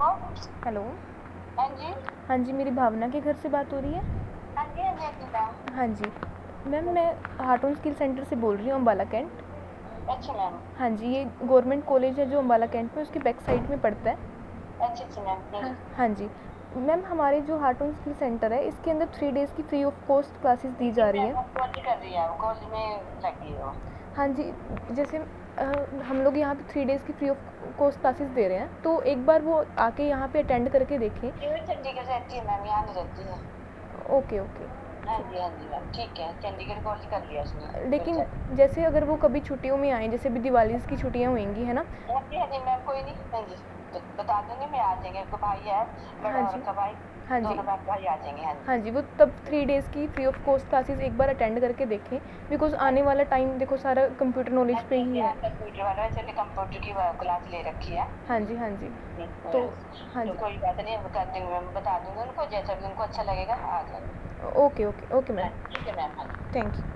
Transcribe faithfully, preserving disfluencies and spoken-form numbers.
Hello. हाँ जी। हाँ जी, मेरी भावना के घर से बात हो रही है? हाँ जी हाँ जी मैम। हाँ जी मैम, मैं हार्टून स्किल सेंटर से बोल रही हूँ, अम्बाला कैंट। अच्छा मैम। हाँ जी, ये गवर्नमेंट कॉलेज है जो अम्बाला कैंट में, उसके बैक साइड में पड़ता है। अच्छा अच्छा मैम। हाँ हाँ जी मैम, हमारे जो हार्टून स्किल सेंटर है इसके अंदर थ्री डेज़ की फ्री ऑफ कॉस्ट क्लासेस दी जा रही मैम हैं। वो कॉलेज कर रही है, वो कॉलेज में लगी है वो। हाँ जी, जैसे अ, हम लोग यहाँ पे थ्री डेज़ की फ्री ऑफ कॉस्ट क्लासेस दे रहे हैं, तो एक बार वो आके यहाँ पे अटेंड करके देखें। ये चंडीगढ़ रहती है मैम, यहाँ नहीं रहती है। Okay okay. हाँ जी हाँ जी मैम, ठीक है, चंडीगढ़ कॉलेज कर लिया उसने। लेकिन जैसे अगर वो कभी छुट्टियों में आएँ, जैसे अभी दिवाली की छुट्टियाँ होंगी, है ना? हाँ जी हाँ जी मैम, कोई नहीं। हाँ जी, तो बता दूंगी मैं, आ जाएंगे। एक भाई है हाँ बड़ा और जी का भाई, हाँ जी दोनों बहन भाई आ जाएंगे। हाँ जी हाँ जी, वो तब थ्री डेज़ की फ्री ऑफ कॉस्ट क्लासेस एक बार अटेंड करके देखें, बिकॉज़ हाँ आने वाला टाइम देखो सारा कंप्यूटर हाँ नॉलेज पे जी हाँ ही जी है। हाँ, कंप्यूटर वाला चलिए, कंप्यूटर की क्लास ले रखी है। हाँ जी हाँ जी तो हाँ तो जी कोई बात नहीं, अब कर दूंगी मैं, बता दूंगी उनको, जैसा भी उनको अच्छा लगेगा आ जाएंगे। ओके ओके ओके हाँ मैम, ठीक है मैम। हाँ। Thank you.